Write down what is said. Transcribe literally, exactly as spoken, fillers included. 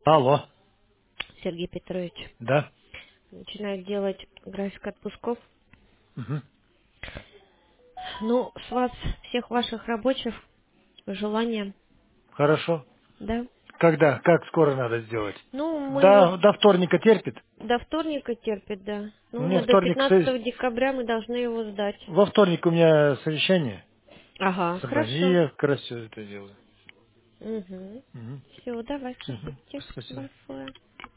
Алло. Сергей Петрович, Да. начинает делать график отпусков. Мгм. Ну, с вас, всех ваших рабочих, желания, Хорошо. да? Когда? Как скоро надо сделать? Ну, мы вот До, до вторника терпит? до вторника терпит, да. У Ну, меня мы до вторник, со- пятнадцатого декабря мы должны его сдать. во вторник у меня совещание. Ага, Собрание. хорошо. И я как раз все это делаю. Угу. Мгм. Все, давай, Мгм. спасибо тебе Спасибо. большое.